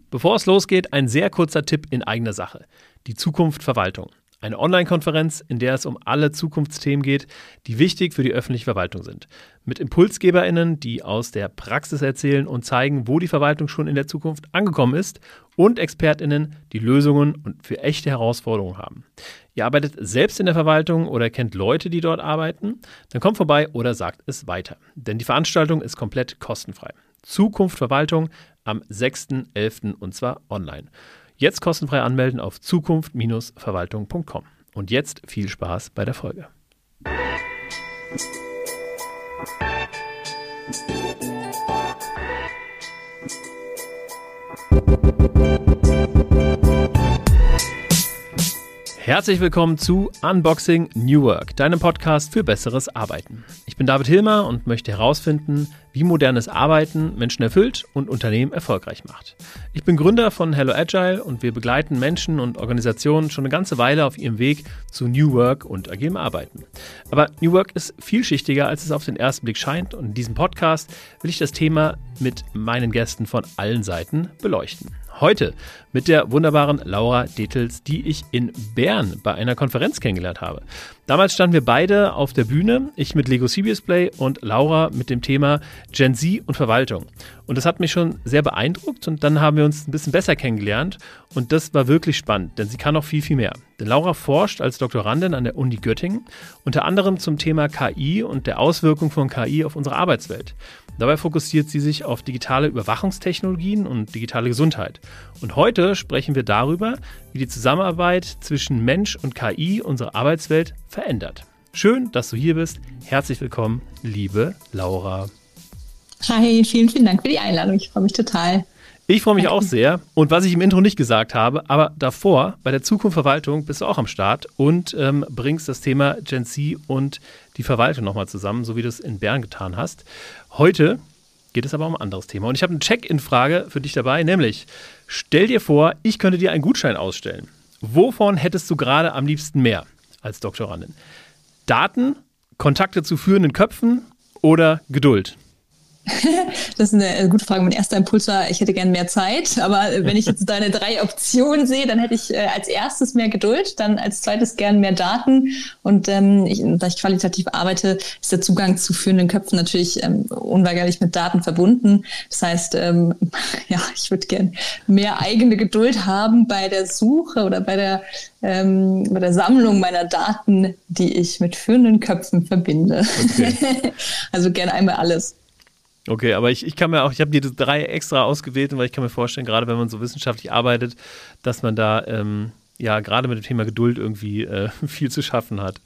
Bevor es losgeht, ein sehr kurzer Tipp in eigener Sache. Die Zukunft Verwaltung. Eine Online-Konferenz, in der es um alle Zukunftsthemen geht, die wichtig für die öffentliche Verwaltung sind. Mit ImpulsgeberInnen, die aus der Praxis erzählen und zeigen, wo die Verwaltung schon in der Zukunft angekommen ist, und ExpertInnen, die Lösungen und für echte Herausforderungen haben. Ihr arbeitet selbst in der Verwaltung oder kennt Leute, die dort arbeiten? Dann kommt vorbei oder sagt es weiter. Denn die Veranstaltung ist komplett kostenfrei. Zukunft Verwaltung am 6.11. und zwar online. Jetzt kostenfrei anmelden auf zukunft-verwaltung.com. Und jetzt viel Spaß bei der Folge. Herzlich willkommen zu Unboxing New Work, deinem Podcast für besseres Arbeiten. Ich bin David Hilmer und möchte herausfinden, wie modernes Arbeiten Menschen erfüllt und Unternehmen erfolgreich macht. Ich bin Gründer von Hello Agile und wir begleiten Menschen und Organisationen schon eine ganze Weile auf ihrem Weg zu New Work und agilem Arbeiten. Aber New Work ist vielschichtiger, als es auf den ersten Blick scheint, und in diesem Podcast will ich das Thema mit meinen Gästen von allen Seiten beleuchten. Heute mit der wunderbaren Laura Detels, die ich in Bern bei einer Konferenz kennengelernt habe. Damals standen wir beide auf der Bühne, ich mit Lego Serious Play und Laura mit dem Thema Gen Z und Verwaltung. Und das hat mich schon sehr beeindruckt und dann haben wir uns ein bisschen besser kennengelernt und das war wirklich spannend, denn sie kann noch viel, viel mehr. Denn Laura forscht als Doktorandin an der Uni Göttingen, unter anderem zum Thema KI und der Auswirkung von KI auf unsere Arbeitswelt. Dabei fokussiert sie sich auf digitale Überwachungstechnologien und digitale Gesundheit. Und heute sprechen wir darüber, wie die Zusammenarbeit zwischen Mensch und KI unsere Arbeitswelt verändert. Schön, dass du hier bist. Herzlich willkommen, liebe Laura. Hi, vielen, vielen Dank für die Einladung. Ich freue mich total. Ich freue mich auch sehr. Und was ich im Intro nicht gesagt habe, aber davor, bei der Zukunft Verwaltung, bist du auch am Start und bringst das Thema Gen Z und die Verwaltung nochmal zusammen, so wie du es in Bern getan hast. Heute geht es aber um ein anderes Thema. Und ich habe eine Check-in-Frage für dich dabei, nämlich, stell dir vor, ich könnte dir einen Gutschein ausstellen. Wovon hättest du gerade am liebsten mehr als Doktorandin? Daten, Kontakte zu führenden Köpfen oder Geduld? Das ist eine gute Frage. Mein erster Impuls war, ich hätte gern mehr Zeit. Aber wenn ich jetzt deine 3 Optionen sehe, dann hätte ich als erstes mehr Geduld, dann als zweites gern mehr Daten. Und da ich qualitativ arbeite, ist der Zugang zu führenden Köpfen natürlich unweigerlich mit Daten verbunden. Das heißt, ich würde gern mehr eigene Geduld haben bei der Suche oder bei der Sammlung meiner Daten, die ich mit führenden Köpfen verbinde. Okay. Also gern einmal alles. Okay, aber ich habe die 3 extra ausgewählt, weil ich kann mir vorstellen, gerade wenn man so wissenschaftlich arbeitet, dass man da gerade mit dem Thema Geduld irgendwie viel zu schaffen hat.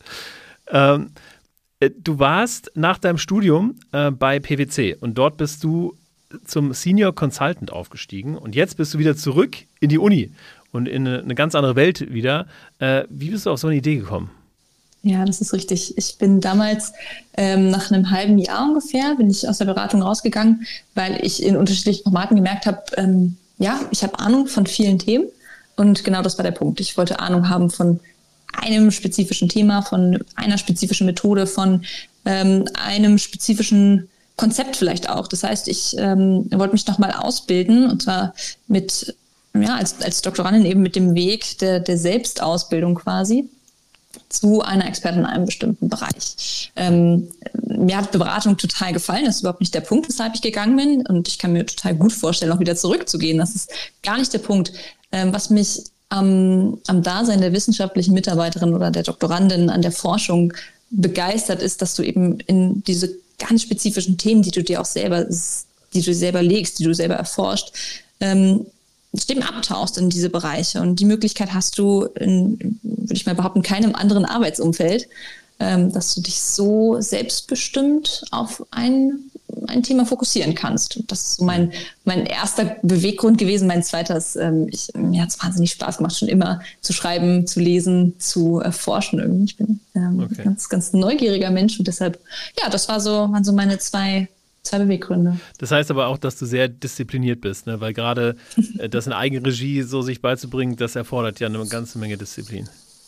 Du warst nach deinem Studium bei PwC und dort bist du zum Senior Consultant aufgestiegen und jetzt bist du wieder zurück in die Uni und in eine ganz andere Welt wieder. Wie bist du auf so eine Idee gekommen? Ja, das ist richtig. Ich bin damals nach einem halben Jahr ungefähr, bin ich aus der Beratung rausgegangen, weil ich in unterschiedlichen Formaten gemerkt habe, ich habe Ahnung von vielen Themen und genau das war der Punkt. Ich wollte Ahnung haben von einem spezifischen Thema, von einer spezifischen Methode, von einem spezifischen Konzept vielleicht auch. Das heißt, ich wollte mich nochmal ausbilden und zwar als Doktorandin eben mit dem Weg der Selbstausbildung quasi zu einer Expertin in einem bestimmten Bereich. Mir hat Beratung total gefallen, das ist überhaupt nicht der Punkt, weshalb ich gegangen bin und ich kann mir total gut vorstellen, auch wieder zurückzugehen. Das ist gar nicht der Punkt. Was mich am Dasein der wissenschaftlichen Mitarbeiterin oder der Doktorandin an der Forschung begeistert, ist, dass du eben in diese ganz spezifischen Themen, die du selber legst, die du selber erforscht, eben abtauchst in diese Bereiche. Und die Möglichkeit hast du würde ich mal behaupten, keinem anderen Arbeitsumfeld, dass du dich so selbstbestimmt auf ein Thema fokussieren kannst. Und das ist so mein erster Beweggrund gewesen. Mein zweiter ist, mir hat es wahnsinnig Spaß gemacht, schon immer zu schreiben, zu lesen, zu erforschen irgendwie. Ich bin ein ganz, ganz neugieriger Mensch und deshalb, das waren so meine zwei Beweggründe. Das heißt aber auch, dass du sehr diszipliniert bist, ne? Weil gerade das in Eigenregie so sich beizubringen, das erfordert ja eine ganze Menge Disziplin.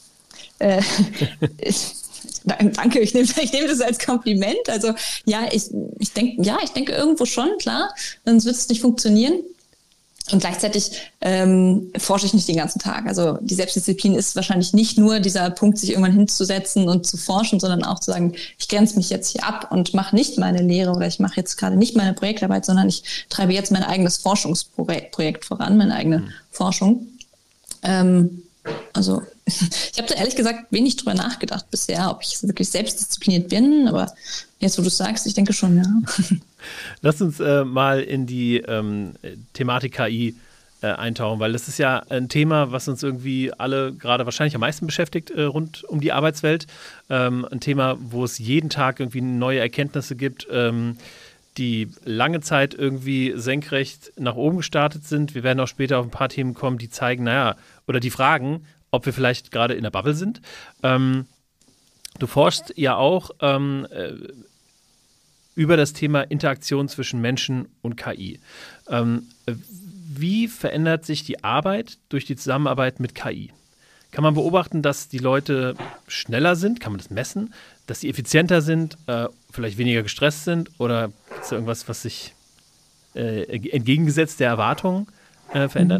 Danke, ich nehme das als Kompliment. Also ich denke irgendwo schon, klar, sonst wird es nicht funktionieren. Und gleichzeitig forsche ich nicht den ganzen Tag. Also die Selbstdisziplin ist wahrscheinlich nicht nur dieser Punkt, sich irgendwann hinzusetzen und zu forschen, sondern auch zu sagen, ich grenze mich jetzt hier ab und mache nicht meine Lehre oder ich mache jetzt gerade nicht meine Projektarbeit, sondern ich treibe jetzt mein eigenes Forschungsprojekt voran, meine eigene Forschung. Also ich habe da ehrlich gesagt wenig drüber nachgedacht bisher, ob ich wirklich selbstdiszipliniert bin, aber jetzt, wo du es sagst, ich denke schon, ja. Lass uns mal in die Thematik KI eintauchen, weil das ist ja ein Thema, was uns irgendwie alle gerade wahrscheinlich am meisten beschäftigt rund um die Arbeitswelt. Ein Thema, wo es jeden Tag irgendwie neue Erkenntnisse gibt, die lange Zeit irgendwie senkrecht nach oben gestartet sind. Wir werden auch später auf ein paar Themen kommen, die zeigen, oder die fragen, ob wir vielleicht gerade in der Bubble sind. Du forschst ja auch über das Thema Interaktion zwischen Menschen und KI. Wie verändert sich die Arbeit durch die Zusammenarbeit mit KI? Kann man beobachten, dass die Leute schneller sind? Kann man das messen? Dass sie effizienter sind, vielleicht weniger gestresst sind? Oder ist da irgendwas, was sich entgegengesetzt der Erwartungen verändert?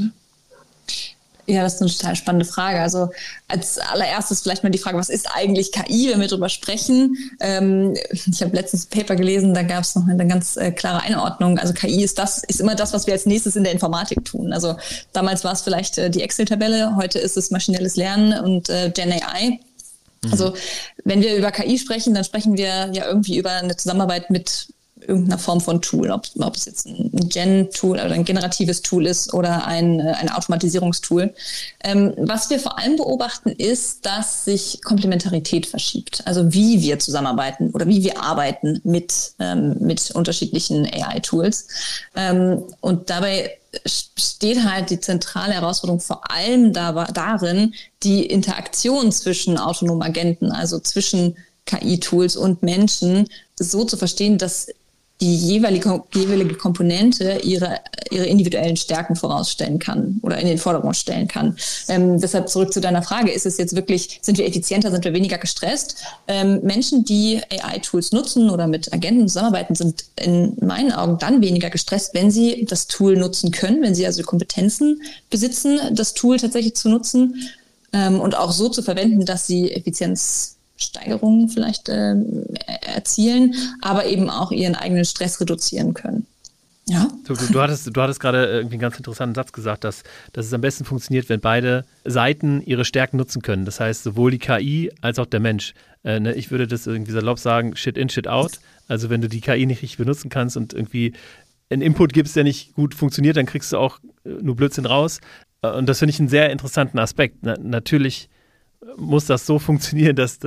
Ja, das ist eine total spannende Frage. Also als allererstes vielleicht mal die Frage, was ist eigentlich KI, wenn wir darüber sprechen? Ich habe letztens ein Paper gelesen, da gab es noch eine ganz klare Einordnung. Also KI ist immer das, was wir als nächstes in der Informatik tun. Also damals war es vielleicht die Excel-Tabelle, heute ist es maschinelles Lernen und Gen AI. Also wenn wir über KI sprechen, dann sprechen wir ja irgendwie über eine Zusammenarbeit mit irgendeiner Form von Tool, ob es jetzt ein Gen-Tool oder ein generatives Tool ist oder ein Automatisierungstool. Was wir vor allem beobachten, ist, dass sich Komplementarität verschiebt. Also wie wir zusammenarbeiten oder wie wir arbeiten mit unterschiedlichen AI-Tools. Und dabei besteht halt die zentrale Herausforderung vor allem darin, die Interaktion zwischen autonomen Agenten, also zwischen KI-Tools und Menschen, so zu verstehen, dass die jeweilige Komponente ihre individuellen Stärken vorausstellen kann oder in den Vordergrund stellen kann. Deshalb zurück zu deiner Frage, ist es jetzt wirklich, sind wir effizienter, sind wir weniger gestresst? Menschen, die AI-Tools nutzen oder mit Agenten zusammenarbeiten, sind in meinen Augen dann weniger gestresst, wenn sie das Tool nutzen können, wenn sie also Kompetenzen besitzen, das Tool tatsächlich zu nutzen und auch so zu verwenden, dass sie Effizienzsteigerungen vielleicht erzielen, aber eben auch ihren eigenen Stress reduzieren können. Ja. Du hattest gerade irgendwie einen ganz interessanten Satz gesagt, dass es am besten funktioniert, wenn beide Seiten ihre Stärken nutzen können. Das heißt, sowohl die KI als auch der Mensch. Ich würde das irgendwie salopp sagen, Shit in, Shit out. Also wenn du die KI nicht richtig benutzen kannst und irgendwie einen Input gibst, der nicht gut funktioniert, dann kriegst du auch nur Blödsinn raus. Und das finde ich einen sehr interessanten Aspekt. Natürlich muss das so funktionieren, dass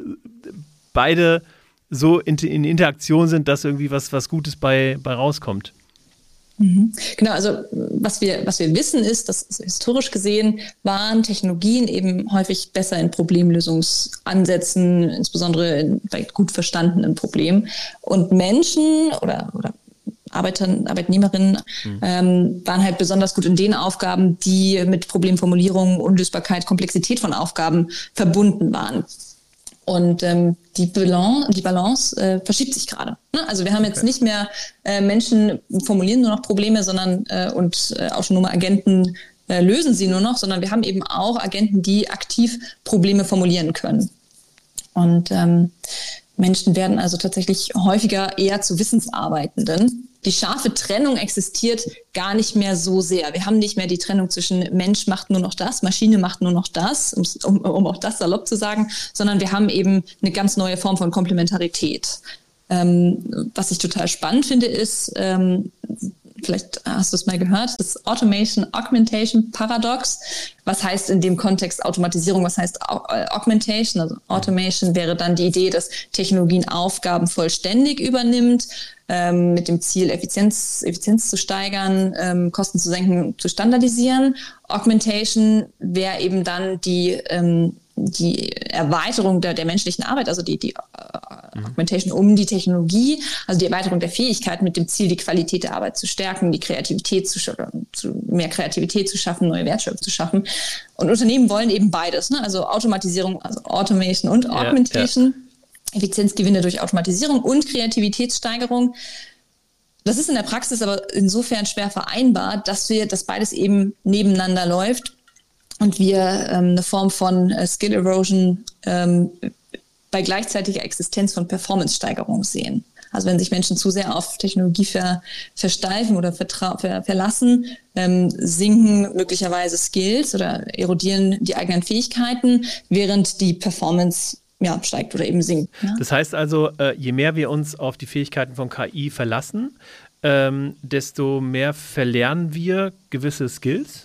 beide so in Interaktion sind, dass irgendwie was Gutes bei rauskommt. Genau, also was wir wissen ist, dass historisch gesehen waren Technologien eben häufig besser in Problemlösungsansätzen, insbesondere bei gut verstandenen Problemen. Und Menschen oder Arbeitnehmerinnen waren halt besonders gut in den Aufgaben, die mit Problemformulierung, Unlösbarkeit, Komplexität von Aufgaben verbunden waren. Und die Balance verschiebt sich gerade. Ne? Also wir haben jetzt nicht mehr Menschen formulieren nur noch Probleme, sondern autonome Agenten lösen sie nur noch, sondern wir haben eben auch Agenten, die aktiv Probleme formulieren können. Und Menschen werden also tatsächlich häufiger eher zu Wissensarbeitenden. Die scharfe Trennung existiert gar nicht mehr so sehr. Wir haben nicht mehr die Trennung zwischen Mensch macht nur noch das, Maschine macht nur noch das, um auch das salopp zu sagen, sondern wir haben eben eine ganz neue Form von Komplementarität. Was ich total spannend finde, ist, vielleicht hast du es mal gehört, das Automation-Augmentation-Paradox. Was heißt in dem Kontext Automatisierung? Was heißt Augmentation? Also Automation wäre dann die Idee, dass Technologien Aufgaben vollständig übernimmt, mit dem Ziel, Effizienz zu steigern, Kosten zu senken, zu standardisieren. Augmentation wäre eben dann die Erweiterung der menschlichen Arbeit, also die Augmentation um die Technologie, also die Erweiterung der Fähigkeit mit dem Ziel, die Qualität der Arbeit zu stärken, die Kreativität mehr Kreativität zu schaffen, neue Wertschöpfung zu schaffen. Und Unternehmen wollen eben beides, ne? Also Automatisierung, also Automation und Augmentation. Ja. Effizienzgewinne durch Automatisierung und Kreativitätssteigerung. Das ist in der Praxis aber insofern schwer vereinbar, dass beides eben nebeneinander läuft und wir eine Form von Skill Erosion bei gleichzeitiger Existenz von Performance-Steigerung sehen. Also wenn sich Menschen zu sehr auf Technologie versteifen oder verlassen, sinken möglicherweise Skills oder erodieren die eigenen Fähigkeiten, während die Performance steigt oder eben sinkt. Ja? Das heißt also, je mehr wir uns auf die Fähigkeiten von KI verlassen, desto mehr verlernen wir gewisse Skills?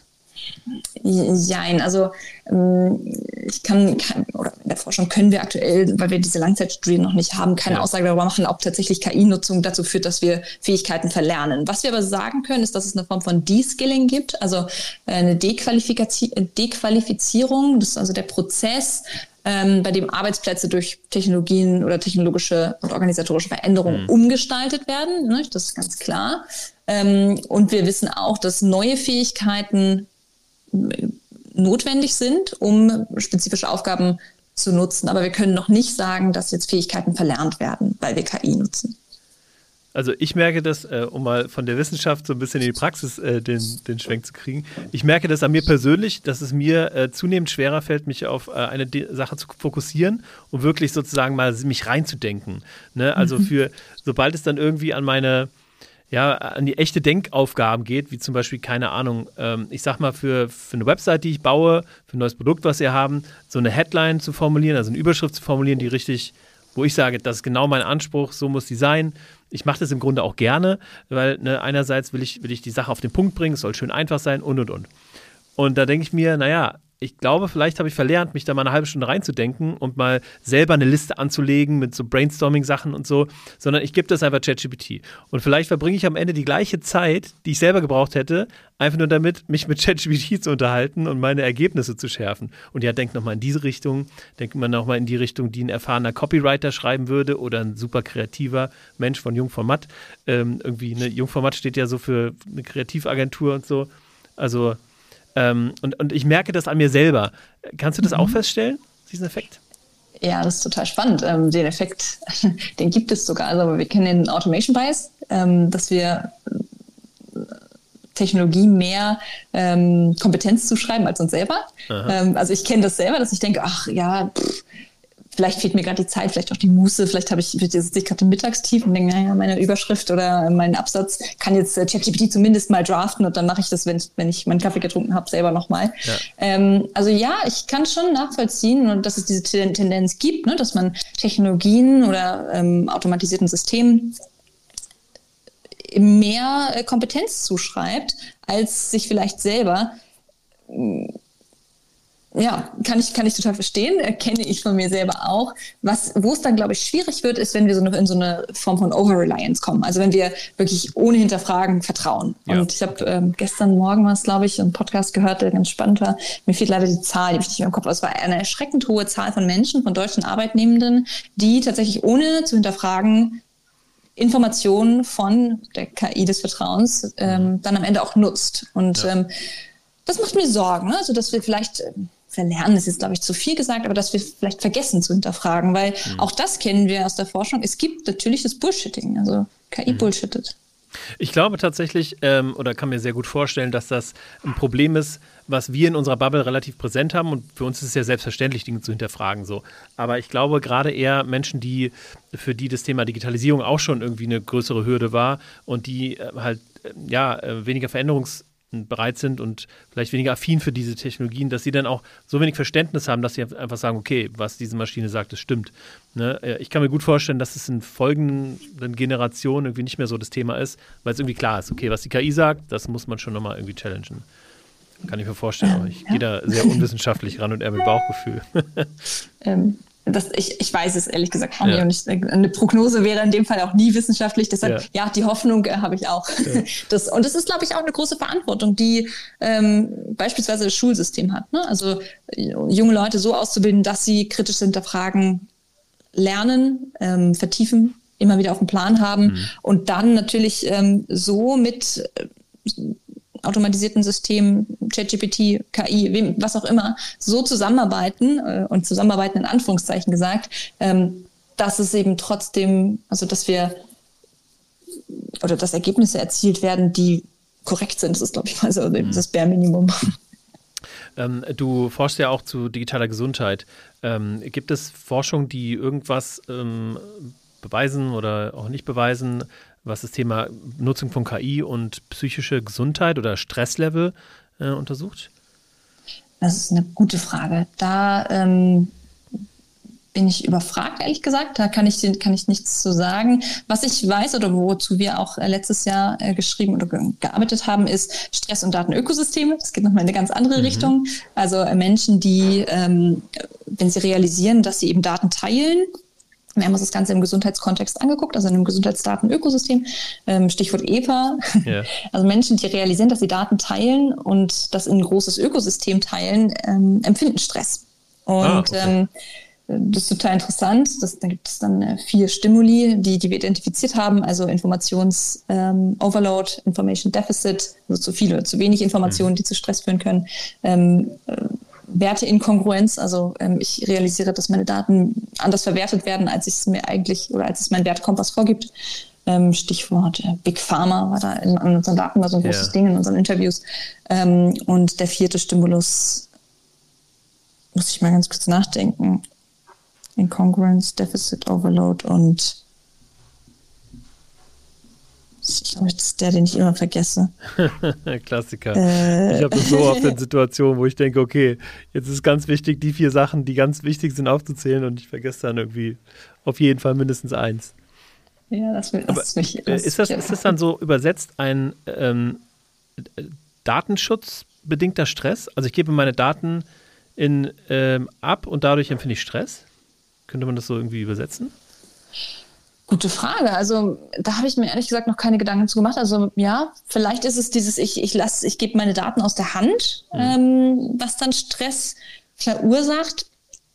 Jein, also ich kann oder in der Forschung können wir aktuell, weil wir diese Langzeitstudien noch nicht haben, keine Aussage darüber machen, ob tatsächlich KI-Nutzung dazu führt, dass wir Fähigkeiten verlernen. Was wir aber sagen können, ist, dass es eine Form von De-Skilling gibt, also eine Dequalifizierung, das ist also der Prozess, bei dem Arbeitsplätze durch Technologien oder technologische und organisatorische Veränderungen umgestaltet werden. Ne? Das ist ganz klar. Und wir wissen auch, dass neue Fähigkeiten notwendig sind, um spezifische Aufgaben zu nutzen. Aber wir können noch nicht sagen, dass jetzt Fähigkeiten verlernt werden, weil wir KI nutzen. Also ich merke das, um mal von der Wissenschaft so ein bisschen in die Praxis den Schwenk zu kriegen, ich merke das an mir persönlich, dass es mir zunehmend schwerer fällt, mich auf eine Sache zu fokussieren und wirklich sozusagen mal mich reinzudenken. Ne? Also sobald es dann irgendwie an die echte Denkaufgaben geht, wie zum Beispiel, keine Ahnung, ich sag mal für eine Website, die ich baue, für ein neues Produkt, was wir haben, so eine Headline zu formulieren, also eine Überschrift zu formulieren, die richtig, wo ich sage, das ist genau mein Anspruch, so muss die sein. Ich mache das im Grunde auch gerne, weil einerseits will ich die Sache auf den Punkt bringen, es soll schön einfach sein und. Und da denke ich mir, ich glaube, vielleicht habe ich verlernt, mich da mal eine halbe Stunde reinzudenken und mal selber eine Liste anzulegen mit so Brainstorming-Sachen und so, sondern ich gebe das einfach ChatGPT. Und vielleicht verbringe ich am Ende die gleiche Zeit, die ich selber gebraucht hätte, einfach nur damit, mich mit ChatGPT zu unterhalten und meine Ergebnisse zu schärfen. Und denkt nochmal in diese Richtung, denkt man nochmal in die Richtung, die ein erfahrener Copywriter schreiben würde oder ein super kreativer Mensch von Jung von Matt. Jung von Matt steht ja so für eine Kreativagentur und so. Also und ich merke das an mir selber. Kannst du das auch feststellen, diesen Effekt? Ja, das ist total spannend. Den Effekt, den gibt es sogar. Also wir kennen den Automation Bias, dass wir Technologie mehr Kompetenz zuschreiben als uns selber. Also ich kenne das selber, dass ich denke, vielleicht fehlt mir gerade die Zeit, vielleicht auch die Muße, vielleicht sitze ich gerade im Mittagstief und denke, meine Überschrift oder mein Absatz kann jetzt ChatGPT zumindest mal draften und dann mache ich das, wenn ich meinen Kaffee getrunken habe, selber nochmal. Ja. Ich kann schon nachvollziehen, und dass es diese Tendenz gibt, ne, dass man Technologien oder automatisierten Systemen mehr Kompetenz zuschreibt, als sich vielleicht selber. Ja, kann ich total verstehen, kenne ich von mir selber auch. Wo es dann, glaube ich, schwierig wird, ist, wenn wir in so eine Form von Over-Reliance kommen. Also wenn wir wirklich ohne Hinterfragen vertrauen. Ja. Und ich habe gestern Morgen glaube ich, einen Podcast gehört, der ganz spannend war. Mir fehlt leider die Zahl, die habe ich nicht mehr im Kopf. Aber es war eine erschreckend hohe Zahl von Menschen, von deutschen Arbeitnehmenden, die tatsächlich ohne zu hinterfragen Informationen von der KI des Vertrauens dann am Ende auch nutzt. Und das macht mir Sorgen, ne? Also dass wir vielleicht verlernen, ist jetzt, glaube ich, zu viel gesagt, aber dass wir vielleicht vergessen zu hinterfragen, weil auch das kennen wir aus der Forschung. Es gibt natürlich das Bullshitting, also KI bullshittet. Ich glaube tatsächlich, oder kann mir sehr gut vorstellen, dass das ein Problem ist, was wir in unserer Bubble relativ präsent haben, und für uns ist es ja selbstverständlich, Dinge zu hinterfragen. So. Aber ich glaube, gerade eher Menschen, für die das Thema Digitalisierung auch schon irgendwie eine größere Hürde war und die weniger veränderungsbereit sind und vielleicht weniger affin für diese Technologien, dass sie dann auch so wenig Verständnis haben, dass sie einfach sagen, okay, was diese Maschine sagt, das stimmt. Ne? Ich kann mir gut vorstellen, dass es in folgenden Generationen irgendwie nicht mehr so das Thema ist, weil es irgendwie klar ist, okay, was die KI sagt, das muss man schon nochmal irgendwie challengen. Kann ich mir vorstellen, aber ich gehe da sehr unwissenschaftlich ran und eher mit Bauchgefühl. Ich weiß es ehrlich gesagt auch nicht. Und eine Prognose wäre in dem Fall auch nie wissenschaftlich. Deshalb, die Hoffnung habe ich auch. Ja. Und das ist, glaube ich, auch eine große Verantwortung, die beispielsweise das Schulsystem hat. Ne? Also junge Leute so auszubilden, dass sie kritisch hinterfragen, lernen, vertiefen, immer wieder auf dem Plan haben und dann natürlich so mit automatisierten Systemen, ChatGPT, KI, was auch immer, so zusammenarbeiten und zusammenarbeiten in Anführungszeichen gesagt, dass es eben trotzdem, also dass wir oder dass Ergebnisse erzielt werden, die korrekt sind. Das ist, glaube ich, mal so das Bare Minimum. Du forschst ja auch zu digitaler Gesundheit. Gibt es Forschung, die irgendwas beweisen oder auch nicht beweisen, was das Thema Nutzung von KI und psychische Gesundheit oder Stresslevel untersucht? Das ist eine gute Frage. Da bin ich überfragt, ehrlich gesagt. Da kann ich nichts zu sagen. Was ich weiß oder wozu wir auch letztes Jahr geschrieben oder gearbeitet haben, ist Stress- und Datenökosysteme. Das geht nochmal in eine ganz andere Richtung. Also Menschen, die, wenn sie realisieren, dass sie eben Daten teilen, wir haben uns das Ganze im Gesundheitskontext angeguckt, also in einem Gesundheitsdatenökosystem, Stichwort EPA. Yeah. Also Menschen, die realisieren, dass sie Daten teilen und das in ein großes Ökosystem teilen, empfinden Stress. Und okay. Das ist total interessant. Da gibt es dann 4 Stimuli, die wir identifiziert haben, also Informations-Overload, Information Deficit, also zu viel oder zu wenig Informationen, die zu Stress führen können. Werteinkongruenz, also ich realisiere, dass meine Daten anders verwertet werden, als es mir eigentlich oder als es mein Wertkompass vorgibt. Stichwort Big Pharma war da in unseren Daten war so ein großes Ding in unseren Interviews. Und der 4. Stimulus, muss ich mal ganz kurz nachdenken, Incongruence, Deficit, Overload und ich glaube, das ist der, den ich immer vergesse. Klassiker. Ich habe das so oft in Situationen, wo ich denke, okay, jetzt ist ganz wichtig, die 4 Sachen, die ganz wichtig sind, aufzuzählen und ich vergesse dann irgendwie auf jeden Fall mindestens 1. Ja, ist das dann so übersetzt ein datenschutzbedingter Stress? Also ich gebe meine Daten ab und dadurch empfinde ich Stress? Könnte man das so irgendwie übersetzen? Gute Frage. Also da habe ich mir ehrlich gesagt noch keine Gedanken zu gemacht. Also ja, vielleicht ist es dieses, ich gebe meine Daten aus der Hand, was dann Stress verursacht.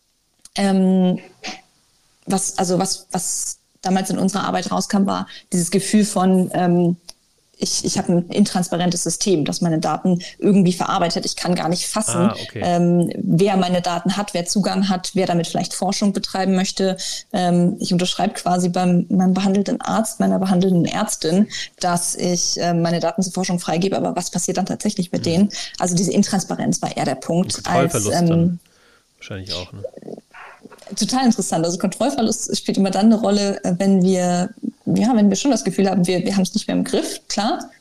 Was damals in unserer Arbeit rauskam, war dieses Gefühl von ich habe ein intransparentes System, das meine Daten irgendwie verarbeitet. Ich kann gar nicht fassen, wer meine Daten hat, wer Zugang hat, wer damit vielleicht Forschung betreiben möchte. Ich unterschreibe quasi meinem behandelnden Arzt, meiner behandelnden Ärztin, dass ich meine Daten zur Forschung freigebe. Aber was passiert dann tatsächlich mit denen? Also diese Intransparenz war eher der Punkt. Kontrollverlust dann wahrscheinlich auch, ne? Total interessant. Also Kontrollverlust spielt immer dann eine Rolle, wenn wir schon das Gefühl haben, wir haben es nicht mehr im Griff, klar.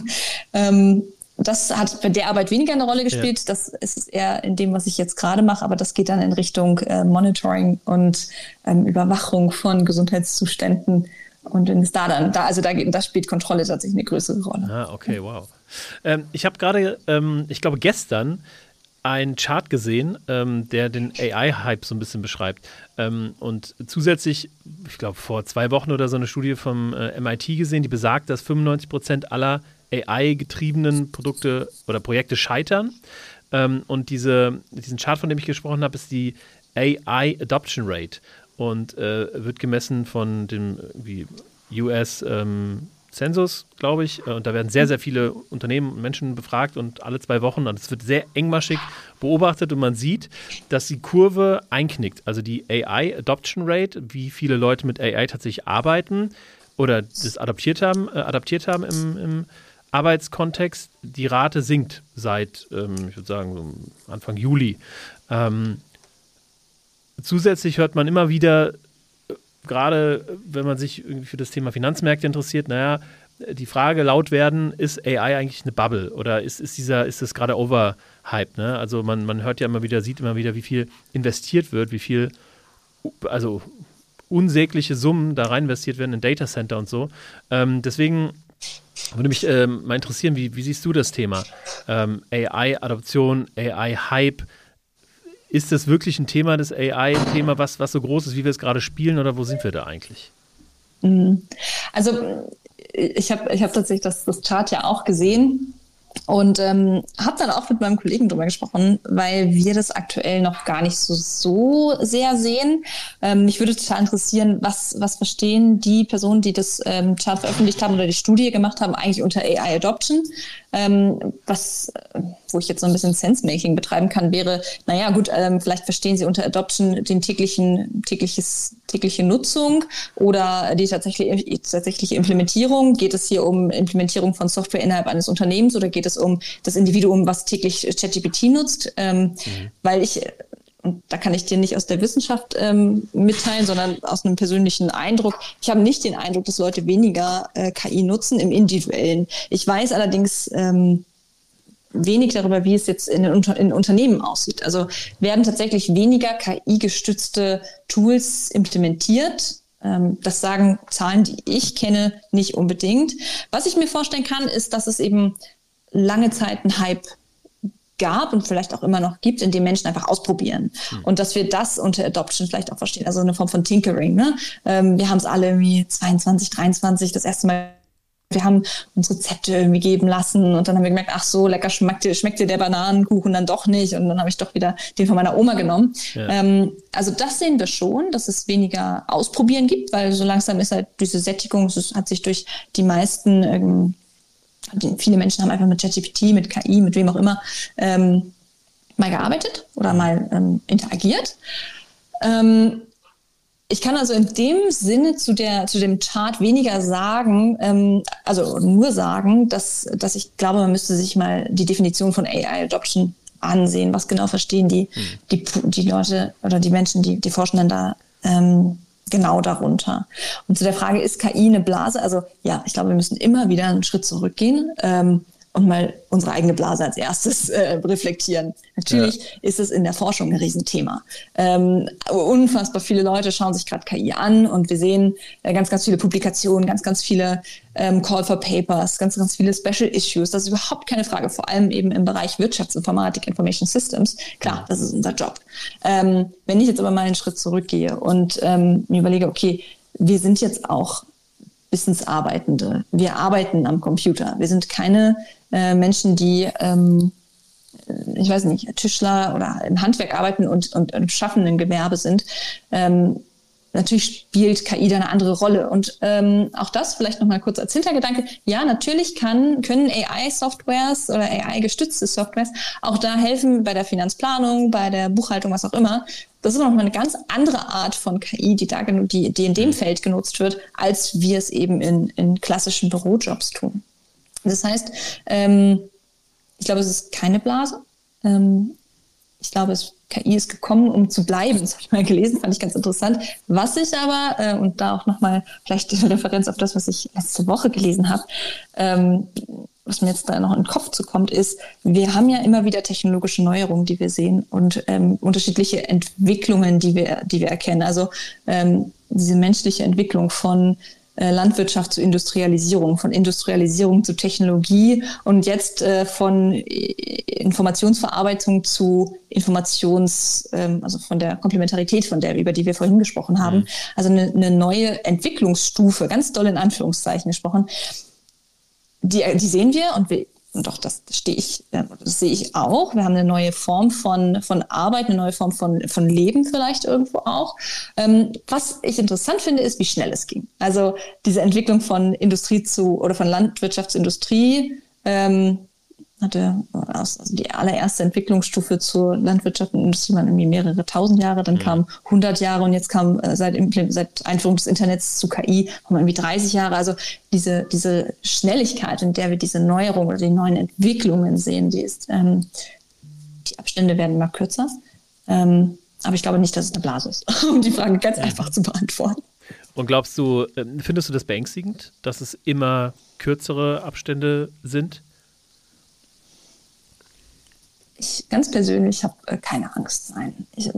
Das hat bei der Arbeit weniger eine Rolle gespielt. Ja. Das ist eher in dem, was ich jetzt gerade mache, aber das geht dann in Richtung Monitoring und Überwachung von Gesundheitszuständen. Und wenn es da spielt Kontrolle tatsächlich eine größere Rolle. Okay, wow. Ich habe gerade, ich glaube gestern, einen Chart gesehen, der den AI-Hype so ein bisschen beschreibt. Und zusätzlich, ich glaube vor 2 Wochen oder so eine Studie vom MIT gesehen, die besagt, dass 95% aller AI-getriebenen Produkte oder Projekte scheitern. Und diesen Chart, von dem ich gesprochen habe, ist die AI Adoption Rate und wird gemessen von dem US Census, glaube ich, und da werden sehr, sehr viele Unternehmen und Menschen befragt und alle 2 Wochen, und es wird sehr engmaschig beobachtet und man sieht, dass die Kurve einknickt, also die AI Adoption Rate, wie viele Leute mit AI tatsächlich arbeiten oder das adaptiert haben im Arbeitskontext, die Rate sinkt seit, ich würde sagen, so Anfang Juli. Zusätzlich hört man immer wieder, gerade wenn man sich irgendwie für das Thema Finanzmärkte interessiert, die Frage laut werden, ist AI eigentlich eine Bubble oder ist das gerade overhyped? Ne? Also man hört ja immer wieder, sieht immer wieder, wie viel investiert wird, wie viel, also unsägliche Summen da rein investiert werden in Datacenter und so. Deswegen würde mich mal interessieren, wie siehst du das Thema? AI-Adoption, AI-Hype, ist das wirklich ein Thema des AI, ein Thema, was so groß ist, wie wir es gerade spielen, oder wo sind wir da eigentlich? Also ich hab tatsächlich das Chart ja auch gesehen und habe dann auch mit meinem Kollegen drüber gesprochen, weil wir das aktuell noch gar nicht so sehr sehen. Mich würde total interessieren, was verstehen die Personen, die das Chart veröffentlicht haben oder die Studie gemacht haben, eigentlich unter AI Adoption? wo ich jetzt so ein bisschen Sense-Making betreiben kann, wäre, naja gut, vielleicht verstehen Sie unter Adoption den tägliche Nutzung oder die tatsächliche Implementierung. Geht es hier um Implementierung von Software innerhalb eines Unternehmens oder geht es um das Individuum, was täglich ChatGPT nutzt? Weil und da kann ich dir nicht aus der Wissenschaft mitteilen, sondern aus einem persönlichen Eindruck. Ich habe nicht den Eindruck, dass Leute weniger KI nutzen im Individuellen. Ich weiß allerdings wenig darüber, wie es jetzt in Unternehmen aussieht. Also werden tatsächlich weniger KI-gestützte Tools implementiert? Das sagen Zahlen, die ich kenne, nicht unbedingt. Was ich mir vorstellen kann, ist, dass es eben lange Zeit einen Hype gab und vielleicht auch immer noch gibt, in dem Menschen einfach ausprobieren. Und dass wir das unter Adoption vielleicht auch verstehen, also eine Form von Tinkering. Ne? Wir haben es alle irgendwie 22, 23 das erste Mal, wir haben uns Rezepte irgendwie geben lassen und dann haben wir gemerkt, ach so, lecker schmeckt dir der Bananenkuchen dann doch nicht und dann habe ich doch wieder den von meiner Oma genommen. Ja. Also das sehen wir schon, dass es weniger Ausprobieren gibt, weil so langsam ist halt diese Sättigung, es hat sich durch die meisten viele Menschen haben einfach mit ChatGPT, mit KI, mit wem auch immer mal gearbeitet oder mal interagiert. Ich kann also in dem Sinne zu dem Chart weniger sagen, also nur sagen, dass ich glaube, man müsste sich mal die Definition von AI-Adoption ansehen. Was genau verstehen die Leute oder die Menschen, die Forschenden da genau darunter. Und zu der Frage, ist KI eine Blase? Also ja, ich glaube, wir müssen immer wieder einen Schritt zurückgehen und mal unsere eigene Blase als erstes reflektieren. Natürlich ist es in der Forschung ein Riesenthema. Unfassbar viele Leute schauen sich gerade KI an und wir sehen ganz, ganz viele Publikationen, ganz, ganz viele Call for Papers, ganz, ganz viele Special Issues. Das ist überhaupt keine Frage, vor allem eben im Bereich Wirtschaftsinformatik, Information Systems. Klar, das ist unser Job. Wenn ich jetzt aber mal einen Schritt zurückgehe und mir überlege, okay, wir sind jetzt auch Wissensarbeitende. Wir arbeiten am Computer. Wir sind keine Menschen, die, ich weiß nicht, Tischler oder im Handwerk arbeiten und im schaffenden Gewerbe sind. Natürlich spielt KI da eine andere Rolle. Und auch das vielleicht nochmal kurz als Hintergedanke. Ja, natürlich können AI-Softwares oder AI-gestützte Softwares auch da helfen bei der Finanzplanung, bei der Buchhaltung, was auch immer. Das ist nochmal eine ganz andere Art von KI, die in dem Feld genutzt wird, als wir es eben in klassischen Bürojobs tun. Das heißt, ich glaube, es ist keine Blase. Ich glaube, KI ist gekommen, um zu bleiben. Das habe ich mal gelesen, fand ich ganz interessant. Was ich aber, und da auch nochmal vielleicht eine Referenz auf das, was ich letzte Woche gelesen habe, was mir jetzt da noch in den Kopf zukommt, ist, wir haben ja immer wieder technologische Neuerungen, die wir sehen und unterschiedliche Entwicklungen, die wir erkennen. Also diese menschliche Entwicklung von Landwirtschaft zu Industrialisierung, von Industrialisierung zu Technologie und jetzt von Informationsverarbeitung zu also von der Komplementarität, über die wir vorhin gesprochen haben. Also eine neue Entwicklungsstufe, ganz doll in Anführungszeichen gesprochen. Die sehen wir und auch das sehe ich auch. Wir haben eine neue Form von Arbeit, eine neue Form von Leben vielleicht irgendwo auch. Was ich interessant finde, ist, wie schnell es ging. Also diese Entwicklung von Industrie von Landwirtschaft zu Industrie also die allererste Entwicklungsstufe zur Landwirtschaft und Industrie waren irgendwie mehrere tausend Jahre, dann kamen 100 Jahre und jetzt kam seit Einführung des Internets zu KI haben wir irgendwie 30 Jahre. Also diese Schnelligkeit, in der wir diese Neuerung oder die neuen Entwicklungen sehen, die Abstände werden immer kürzer. Aber ich glaube nicht, dass es eine Blase ist, um die Frage ganz einfach zu beantworten. Und findest du das beängstigend, dass es immer kürzere Abstände sind? Ich ganz persönlich habe keine Angst. Nein. Jetzt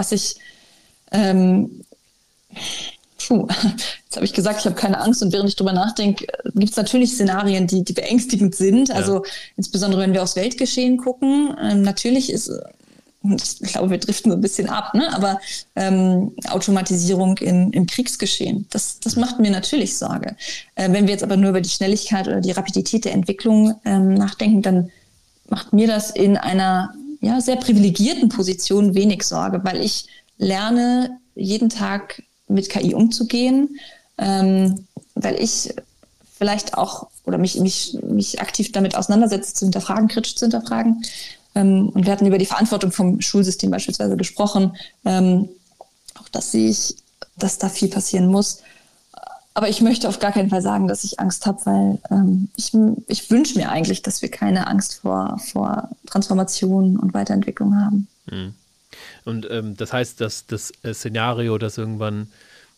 habe ich gesagt, ich habe keine Angst und während ich drüber nachdenke, gibt es natürlich Szenarien, die beängstigend sind. Ja. Also insbesondere, wenn wir aufs Weltgeschehen gucken, natürlich ist, ich glaube, wir driften so ein bisschen ab, ne? Aber Automatisierung im Kriegsgeschehen, das macht mir natürlich Sorge. Wenn wir jetzt aber nur über die Schnelligkeit oder die Rapidität der Entwicklung nachdenken, dann macht mir das in einer sehr privilegierten Position wenig Sorge, weil ich lerne, jeden Tag mit KI umzugehen, weil ich vielleicht auch oder mich aktiv damit auseinandersetze, zu hinterfragen, kritisch zu hinterfragen. Und wir hatten über die Verantwortung vom Schulsystem beispielsweise gesprochen. Auch das sehe ich, dass da viel passieren muss. Aber ich möchte auf gar keinen Fall sagen, dass ich Angst habe, weil ich wünsche mir eigentlich, dass wir keine Angst vor Transformation und Weiterentwicklung haben. Und das heißt, dass das Szenario, dass irgendwann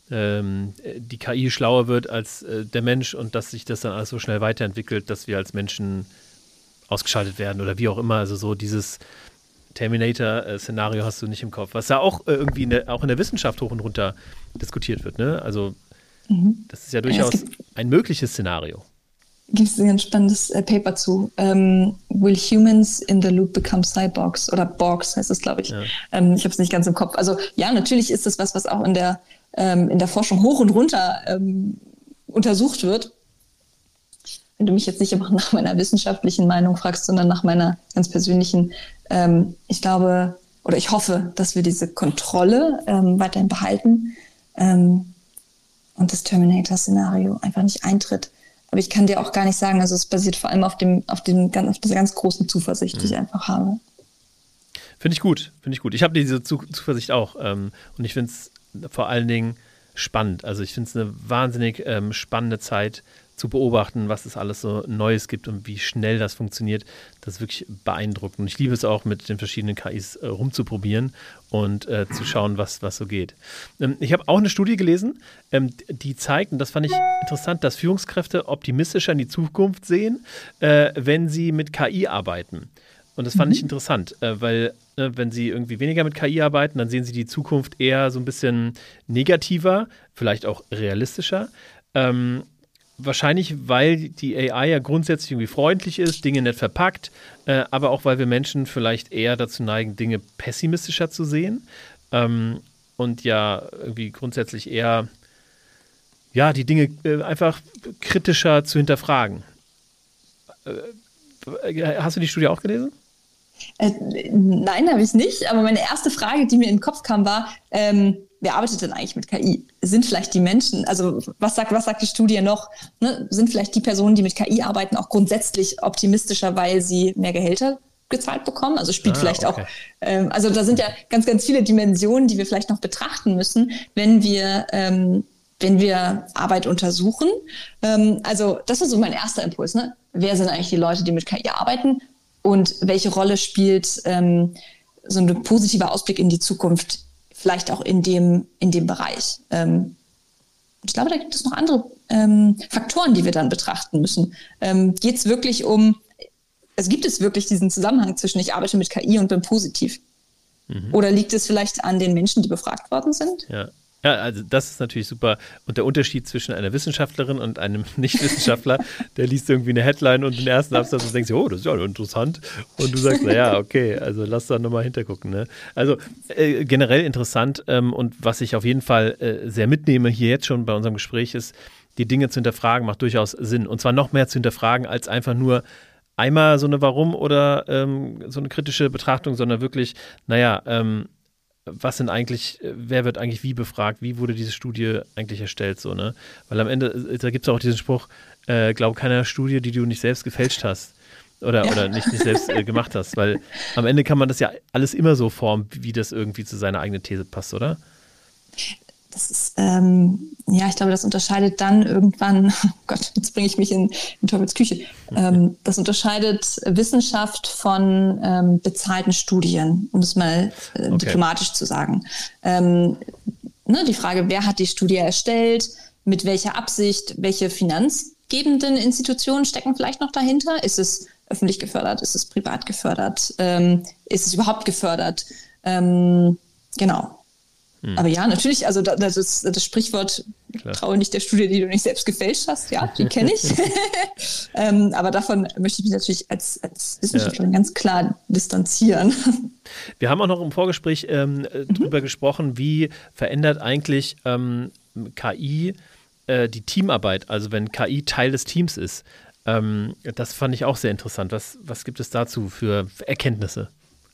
die KI schlauer wird als der Mensch und dass sich das dann alles so schnell weiterentwickelt, dass wir als Menschen ausgeschaltet werden oder wie auch immer, also so dieses Terminator-Szenario hast du nicht im Kopf, was ja auch irgendwie auch in der Wissenschaft hoch und runter diskutiert wird, ne? Also das ist ja durchaus ein mögliches Szenario. Gibt es ein ganz spannendes Paper zu. Will humans in the loop become cyborgs? Oder Borgs heißt es, glaube ich. Ja. Ich habe es nicht ganz im Kopf. Also ja, natürlich ist das was auch in der Forschung hoch und runter untersucht wird. Wenn du mich jetzt nicht einfach nach meiner wissenschaftlichen Meinung fragst, sondern nach meiner ganz persönlichen, ich glaube oder ich hoffe, dass wir diese Kontrolle weiterhin behalten und das Terminator-Szenario einfach nicht eintritt. Aber ich kann dir auch gar nicht sagen, also es basiert vor allem auf dieser ganz großen Zuversicht, die ich einfach habe. Finde ich gut. Ich habe diese Zuversicht auch. Und ich finde es vor allen Dingen spannend. Also ich finde es eine wahnsinnig spannende Zeit zu beobachten, was es alles so Neues gibt und wie schnell das funktioniert. Das ist wirklich beeindruckend. Und ich liebe es auch, mit den verschiedenen KIs rumzuprobieren und zu schauen, was so geht. Ich habe auch eine Studie gelesen, die zeigt, und das fand ich interessant, dass Führungskräfte optimistischer in die Zukunft sehen, wenn sie mit KI arbeiten. Und das fand ich interessant, weil wenn sie irgendwie weniger mit KI arbeiten, dann sehen sie die Zukunft eher so ein bisschen negativer, vielleicht auch realistischer. Wahrscheinlich, weil die AI ja grundsätzlich irgendwie freundlich ist, Dinge nett verpackt, aber auch, weil wir Menschen vielleicht eher dazu neigen, Dinge pessimistischer zu sehen und ja irgendwie grundsätzlich eher die Dinge einfach kritischer zu hinterfragen. Hast du die Studie auch gelesen? Nein, habe ich nicht. Aber meine erste Frage, die mir in den Kopf kam, war, wer arbeitet denn eigentlich mit KI? Sind vielleicht die Menschen, also was sagt die Studie noch? Ne? Sind vielleicht die Personen, die mit KI arbeiten, auch grundsätzlich optimistischer, weil sie mehr Gehälter gezahlt bekommen? Also spielt vielleicht auch, also da sind ja ganz, ganz viele Dimensionen, die wir vielleicht noch betrachten müssen, wenn wir Arbeit untersuchen. Also das ist so mein erster Impuls. Ne? Wer sind eigentlich die Leute, die mit KI arbeiten? Und welche Rolle spielt so ein positiver Ausblick in die Zukunft, vielleicht auch in dem Bereich? Ich glaube, da gibt es noch andere Faktoren, die wir dann betrachten müssen. Gibt es wirklich diesen Zusammenhang zwischen ich arbeite mit KI und bin positiv? Oder liegt es vielleicht an den Menschen, die befragt worden sind? Ja, also das ist natürlich super. Und der Unterschied zwischen einer Wissenschaftlerin und einem Nicht-Wissenschaftler, der liest irgendwie eine Headline und den ersten Absatz und denkt sich, oh, das ist ja interessant. Und du sagst, naja, okay, also lass da nochmal hintergucken. Ne? Also generell interessant und was ich auf jeden Fall sehr mitnehme hier jetzt schon bei unserem Gespräch ist, die Dinge zu hinterfragen macht durchaus Sinn. Und zwar noch mehr zu hinterfragen als einfach nur einmal so eine Warum oder so eine kritische Betrachtung, sondern wirklich, was sind eigentlich, wer wird eigentlich wie befragt, wie wurde diese Studie eigentlich erstellt, so, ne? Weil am Ende, da gibt es auch diesen Spruch, glaub keiner Studie, die du nicht selbst gefälscht hast oder nicht selbst gemacht hast, weil am Ende kann man das ja alles immer so formen, wie das irgendwie zu seiner eigenen These passt, oder? Das ist, ich glaube, das unterscheidet dann irgendwann, oh Gott, jetzt bringe ich mich in Teufels Küche, das unterscheidet Wissenschaft von bezahlten Studien, um es mal diplomatisch zu sagen. Die Frage, wer hat die Studie erstellt, mit welcher Absicht, welche finanzgebenden Institutionen stecken vielleicht noch dahinter? Ist es öffentlich gefördert, ist es privat gefördert, ist es überhaupt gefördert? Genau. Aber ja, natürlich, also das Sprichwort, traue nicht der Studie, die du nicht selbst gefälscht hast, ja, die kenne ich. Aber davon möchte ich mich natürlich als Wissenschaftlerin ganz klar distanzieren. Wir haben auch noch im Vorgespräch drüber gesprochen, wie verändert eigentlich KI die Teamarbeit, also wenn KI Teil des Teams ist. Das fand ich auch sehr interessant. Was gibt es dazu für Erkenntnisse?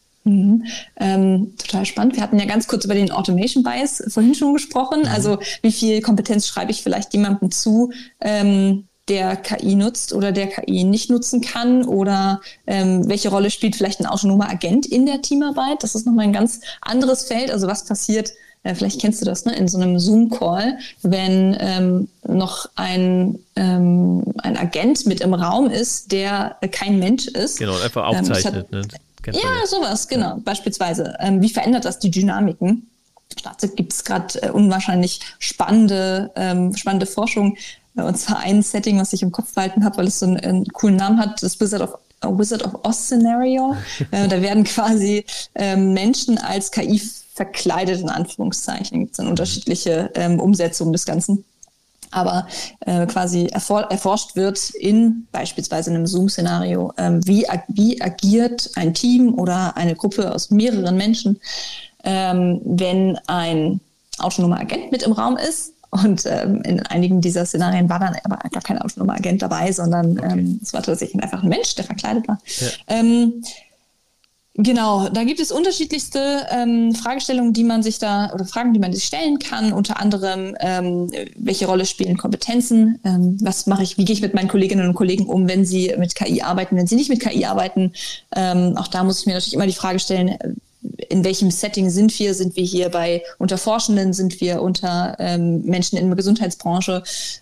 Total spannend. Wir hatten ja ganz kurz über den Automation Bias vorhin schon gesprochen. Also wie viel Kompetenz schreibe ich vielleicht jemandem zu, der KI nutzt oder der KI nicht nutzen kann oder welche Rolle spielt vielleicht ein autonomer Agent in der Teamarbeit. Das ist nochmal ein ganz anderes Feld. Also was passiert, vielleicht kennst du das, ne, in so einem Zoom-Call, wenn noch ein Agent mit im Raum ist, der kein Mensch ist. Genau, einfach aufzeichnet. Sowas, genau, beispielsweise. Wie verändert das die Dynamiken? Dazu gibt es gerade unwahrscheinlich spannende Forschung. Und zwar ein Setting, was ich im Kopf behalten habe, weil es so einen coolen Namen hat, das Wizard of Oz Szenario. Da werden quasi Menschen als KI verkleidet, in Anführungszeichen. Da gibt es dann unterschiedliche Umsetzungen des Ganzen. Aber quasi erforscht wird in beispielsweise einem Zoom-Szenario, wie agiert ein Team oder eine Gruppe aus mehreren Menschen, wenn ein autonomer Agent mit im Raum ist. Und in einigen dieser Szenarien war dann aber gar kein autonomer Agent dabei, sondern es war tatsächlich einfach ein Mensch, der verkleidet war. Ja. Genau, da gibt es unterschiedlichste Fragestellungen, die man sich stellen kann. Unter anderem, welche Rolle spielen Kompetenzen? Was mache ich? Wie gehe ich mit meinen Kolleginnen und Kollegen um, wenn sie mit KI arbeiten, wenn sie nicht mit KI arbeiten? Auch da muss ich mir natürlich immer die Frage stellen, in welchem Setting sind wir? Sind wir hier unter Forschenden? Sind wir unter Menschen in der Gesundheitsbranche?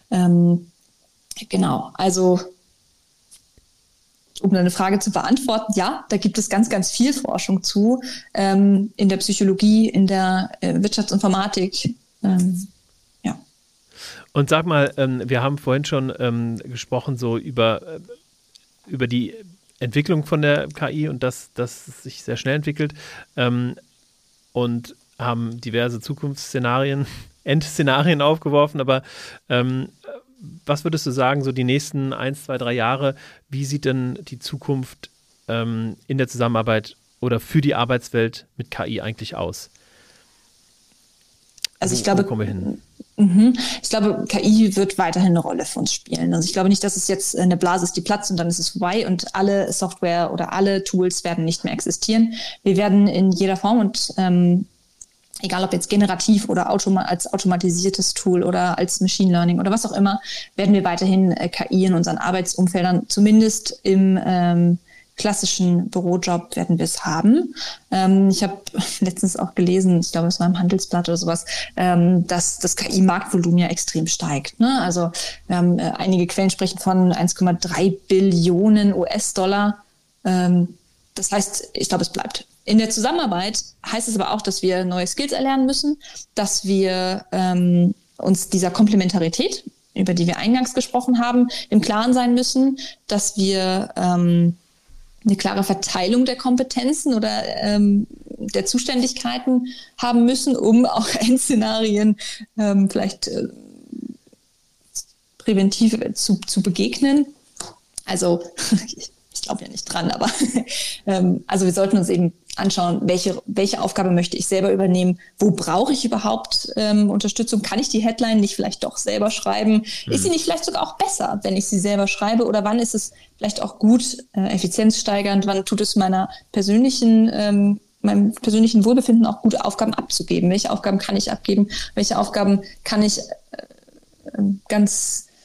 Genau, also um eine Frage zu beantworten, ja, da gibt es ganz, ganz viel Forschung zu, in der Psychologie, in der Wirtschaftsinformatik, ja. Und sag mal, wir haben vorhin schon gesprochen so über die Entwicklung von der KI und dass es sich sehr schnell entwickelt und haben diverse Zukunftsszenarien, Endszenarien aufgeworfen, aber was würdest du sagen, so die nächsten 1, 2, 3 Jahre, wie sieht denn die Zukunft in der Zusammenarbeit oder für die Arbeitswelt mit KI eigentlich aus? Also wo kommen wir hin? Ich glaube, KI wird weiterhin eine Rolle für uns spielen. Also ich glaube nicht, dass es jetzt eine Blase ist, die platzt und dann ist es vorbei und alle Software oder alle Tools werden nicht mehr existieren. Wir werden in jeder Form und egal ob jetzt generativ oder als automatisiertes Tool oder als Machine Learning oder was auch immer, werden wir weiterhin KI in unseren Arbeitsumfeldern, zumindest im klassischen Bürojob werden wir es haben. Ich habe letztens auch gelesen, ich glaube, es war im Handelsblatt oder sowas, dass das KI-Marktvolumen ja extrem steigt. Ne? Also wir haben einige Quellen sprechen von 1,3 Billionen US-Dollar. Das heißt, ich glaube, es bleibt. In der Zusammenarbeit heißt es aber auch, dass wir neue Skills erlernen müssen, dass wir uns dieser Komplementarität, über die wir eingangs gesprochen haben, im Klaren sein müssen, dass wir eine klare Verteilung der Kompetenzen oder der Zuständigkeiten haben müssen, um auch Endszenarien vielleicht präventiv zu begegnen. Also ich glaube ja nicht dran, aber also wir sollten uns eben anschauen, welche Aufgabe möchte ich selber übernehmen, wo brauche ich überhaupt Unterstützung, kann ich die Headline nicht vielleicht doch selber schreiben, ist sie nicht vielleicht sogar auch besser, wenn ich sie selber schreibe oder wann ist es vielleicht auch gut, effizienzsteigernd, wann tut es meinem persönlichen Wohlbefinden auch gut, Aufgaben abzugeben, welche Aufgaben kann ich abgeben, welche Aufgaben kann ich ganz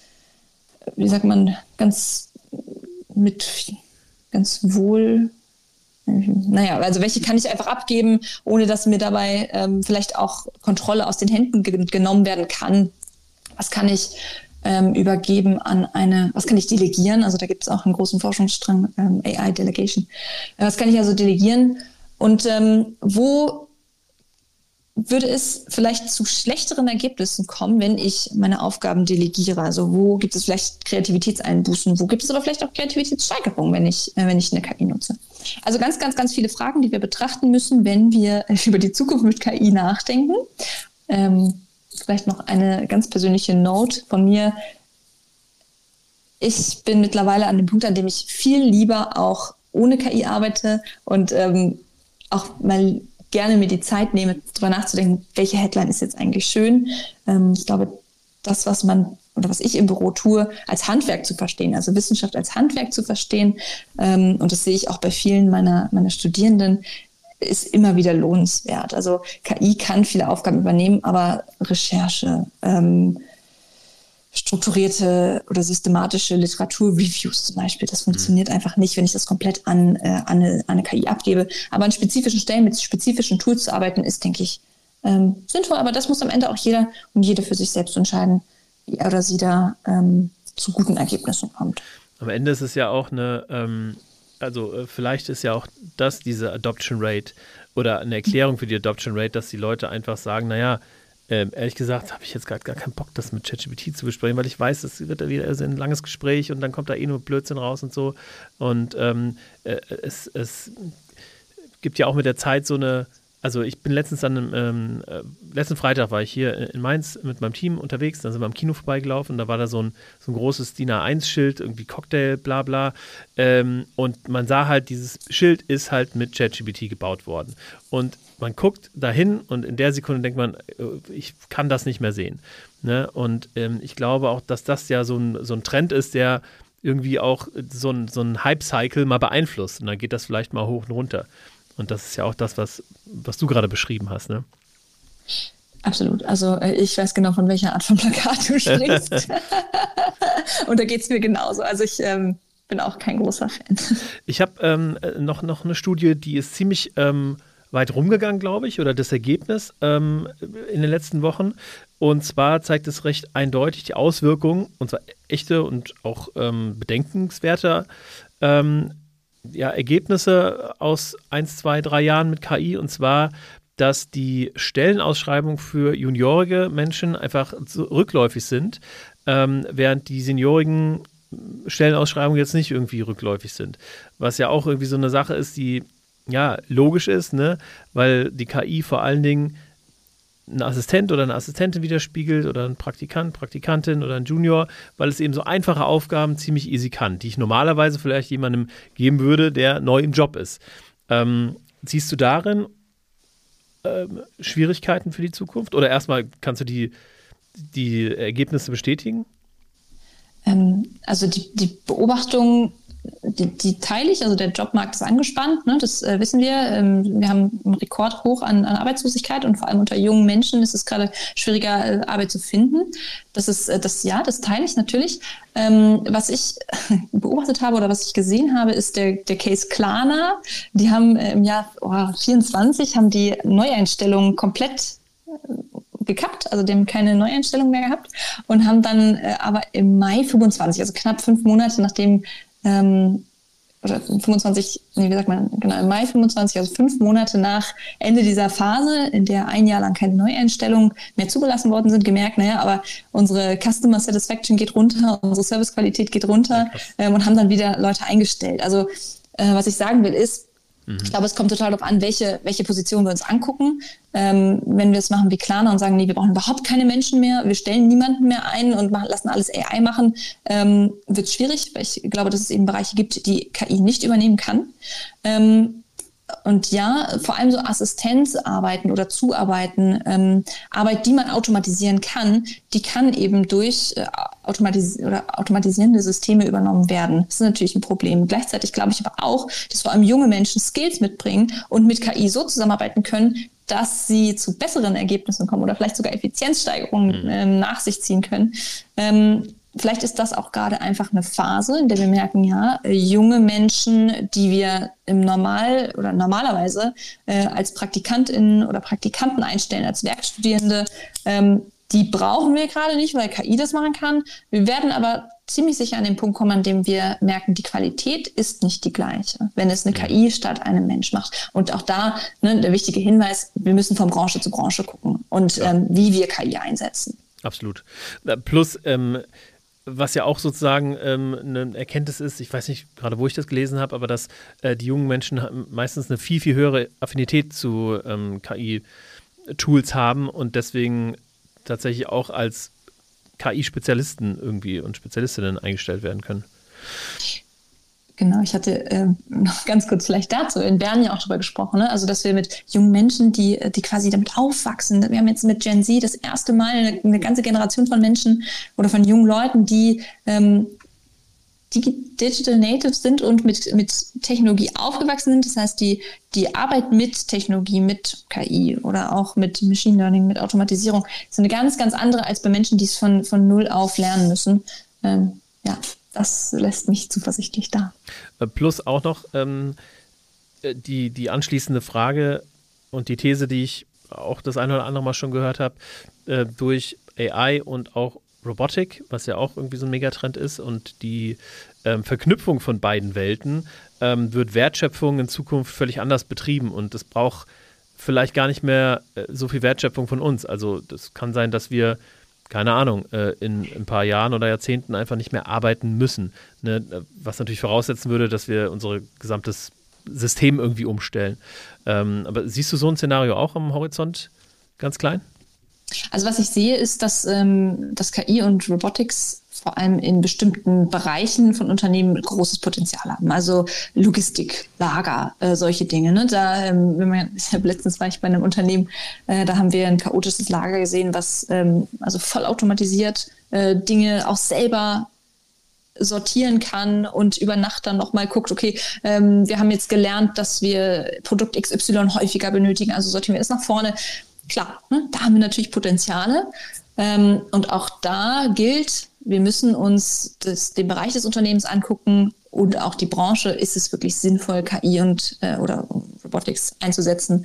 wohl, also welche kann ich einfach abgeben, ohne dass mir dabei vielleicht auch Kontrolle aus den Händen genommen werden kann. Was kann ich übergeben was kann ich delegieren? Also da gibt es auch einen großen Forschungsstrang, AI Delegation. Was kann ich also delegieren? Und wo würde es vielleicht zu schlechteren Ergebnissen kommen, wenn ich meine Aufgaben delegiere? Also wo gibt es vielleicht Kreativitätseinbußen? Wo gibt es aber vielleicht auch Kreativitätssteigerungen, wenn ich eine KI nutze? Also ganz, ganz, ganz viele Fragen, die wir betrachten müssen, wenn wir über die Zukunft mit KI nachdenken. Vielleicht noch eine ganz persönliche Note von mir. Ich bin mittlerweile an dem Punkt, an dem ich viel lieber auch ohne KI arbeite und auch mal gerne mir die Zeit nehme, darüber nachzudenken, welche Headline ist jetzt eigentlich schön. Ich glaube, das, was ich im Büro tue, als Handwerk zu verstehen, also Wissenschaft als Handwerk zu verstehen, und das sehe ich auch bei vielen meiner Studierenden, ist immer wieder lohnenswert. Also KI kann viele Aufgaben übernehmen, aber Recherche, strukturierte oder systematische Literaturreviews zum Beispiel. Das funktioniert einfach nicht, wenn ich das komplett an eine KI abgebe. Aber an spezifischen Stellen mit spezifischen Tools zu arbeiten, ist, denke ich, sinnvoll. Aber das muss am Ende auch jeder und jede für sich selbst entscheiden, wie er oder sie da zu guten Ergebnissen kommt. Am Ende ist es ja auch vielleicht ist ja auch diese Adoption Rate oder eine Erklärung für die Adoption Rate, dass die Leute einfach sagen, naja, ehrlich gesagt habe ich jetzt gerade gar keinen Bock, das mit ChatGPT zu besprechen, weil ich weiß, es wird da wieder ein langes Gespräch und dann kommt da nur Blödsinn raus und so. Und es gibt ja auch mit der Zeit so eine, also ich bin letzten Freitag war ich hier in Mainz mit meinem Team unterwegs, dann sind wir am Kino vorbeigelaufen und da war da so ein großes DIN A1-Schild, irgendwie Cocktail, bla bla. Und man sah halt, dieses Schild ist halt mit ChatGPT gebaut worden. Und man guckt dahin und in der Sekunde denkt man, ich kann das nicht mehr sehen. Ne? Und ich glaube auch, dass das ja so ein Trend ist, der irgendwie auch so ein Hype-Cycle mal beeinflusst. Und dann geht das vielleicht mal hoch und runter. Und das ist ja auch das, was du gerade beschrieben hast, ne? Absolut. Also ich weiß genau, von welcher Art von Plakat du sprichst. Und da geht es mir genauso. Also ich bin auch kein großer Fan. Ich habe noch eine Studie, die ist ziemlich weit rumgegangen, glaube ich, oder das Ergebnis in den letzten Wochen. Und zwar zeigt es recht eindeutig die Auswirkungen, und zwar echte und auch bedenkenswerte Ergebnisse aus 1, 2, 3 Jahren mit KI, und zwar, dass die Stellenausschreibungen für juniorige Menschen einfach rückläufig sind, während die seniorigen Stellenausschreibungen jetzt nicht irgendwie rückläufig sind. Was ja auch irgendwie so eine Sache ist, die ja logisch ist, ne? Weil die KI vor allen Dingen einen Assistent oder eine Assistentin widerspiegelt oder ein Praktikant, Praktikantin oder ein Junior, weil es eben so einfache Aufgaben ziemlich easy kann, die ich normalerweise vielleicht jemandem geben würde, der neu im Job ist. Siehst du darin Schwierigkeiten für die Zukunft? Oder erstmal kannst du die Ergebnisse bestätigen? Also die Beobachtung, die teile ich, also der Jobmarkt ist angespannt, ne, das wissen wir. Wir haben einen Rekordhoch an Arbeitslosigkeit und vor allem unter jungen Menschen ist es gerade schwieriger, Arbeit zu finden. Das teile ich natürlich. Was ich beobachtet habe oder was ich gesehen habe, ist der Case Klarna. Die haben im Jahr 2024 haben die Neueinstellungen komplett gekappt, also die haben keine Neueinstellung mehr gehabt und haben dann aber im Mai 25, also knapp 5 Monate nachdem oder 25, wie sagt man, genau, im Mai 25, also 5 Monate nach Ende dieser Phase, in der 1 Jahr lang keine Neueinstellungen mehr zugelassen worden sind, gemerkt, aber unsere Customer Satisfaction geht runter, unsere Servicequalität geht runter und haben dann wieder Leute eingestellt. Also was ich sagen will ist, ich glaube, es kommt total darauf an, welche Position wir uns angucken. Wenn wir es machen wie Klarna und sagen, nee, wir brauchen überhaupt keine Menschen mehr, wir stellen niemanden mehr ein und lassen alles AI machen, wird es schwierig, weil ich glaube, dass es eben Bereiche gibt, die KI nicht übernehmen kann. Und ja, vor allem so Assistenzarbeiten oder Zuarbeiten, Arbeit, die man automatisieren kann, die kann eben durch automatisierende Systeme übernommen werden. Das ist natürlich ein Problem. Gleichzeitig glaube ich aber auch, dass vor allem junge Menschen Skills mitbringen und mit KI so zusammenarbeiten können, dass sie zu besseren Ergebnissen kommen oder vielleicht sogar Effizienzsteigerungen nach sich ziehen können. Vielleicht ist das auch gerade einfach eine Phase, in der wir merken, junge Menschen, die wir normalerweise als PraktikantInnen oder Praktikanten einstellen, als Werkstudierende, die brauchen wir gerade nicht, weil KI das machen kann. Wir werden aber ziemlich sicher an den Punkt kommen, an dem wir merken, die Qualität ist nicht die gleiche, wenn es eine KI statt einem Mensch macht. Und auch da der wichtige Hinweis, wir müssen von Branche zu Branche gucken und wie wir KI einsetzen. Absolut. Plus, was ja auch sozusagen eine Erkenntnis ist, ich weiß nicht gerade, wo ich das gelesen habe, aber dass die jungen Menschen meistens eine viel, viel höhere Affinität zu KI-Tools haben und deswegen tatsächlich auch als KI-Spezialisten irgendwie und Spezialistinnen eingestellt werden können. Genau, ich hatte noch ganz kurz vielleicht dazu in Bern ja auch drüber gesprochen, ne? Also dass wir mit jungen Menschen, die quasi damit aufwachsen, wir haben jetzt mit Gen Z das erste Mal eine ganze Generation von Menschen oder von jungen Leuten, die Digital Natives sind und mit Technologie aufgewachsen sind. Das heißt, die Arbeit mit Technologie, mit KI oder auch mit Machine Learning, mit Automatisierung ist eine ganz, ganz andere als bei Menschen, die es von null auf lernen müssen. Das lässt mich zuversichtlich da. Plus auch noch die anschließende Frage und die These, die ich auch das eine oder andere Mal schon gehört habe, durch AI und auch Robotik, was ja auch irgendwie so ein Megatrend ist, und die Verknüpfung von beiden Welten, wird Wertschöpfung in Zukunft völlig anders betrieben und es braucht vielleicht gar nicht mehr so viel Wertschöpfung von uns. Also das kann sein, dass wir, keine Ahnung, in ein paar Jahren oder Jahrzehnten einfach nicht mehr arbeiten müssen, ne? Was natürlich voraussetzen würde, dass wir unser gesamtes System irgendwie umstellen. Aber siehst du so ein Szenario auch am Horizont ganz klein? Also was ich sehe, ist, dass KI und Robotics vor allem in bestimmten Bereichen von Unternehmen großes Potenzial haben. Also Logistik, Lager, solche Dinge. Ne? Letztens war ich bei einem Unternehmen, da haben wir ein chaotisches Lager gesehen, was also vollautomatisiert Dinge auch selber sortieren kann und über Nacht dann nochmal guckt, okay, wir haben jetzt gelernt, dass wir Produkt XY häufiger benötigen, also sortieren wir es nach vorne. Klar, ne, da haben wir natürlich Potenziale und auch da gilt, wir müssen uns den Bereich des Unternehmens angucken und auch die Branche, ist es wirklich sinnvoll, KI oder Robotics einzusetzen.